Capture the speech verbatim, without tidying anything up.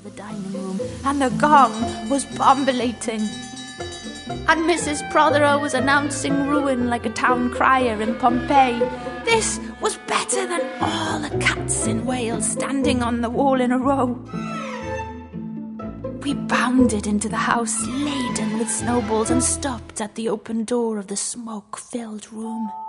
the dining room, and the gong was bombulating. And Missus Prothero was announcing ruin like a town crier in Pompeii. This was better than all the cats in Wales standing on the wall in a row. We bounded into the house laden with snowballs and stopped at the open door of the smoke-filled room.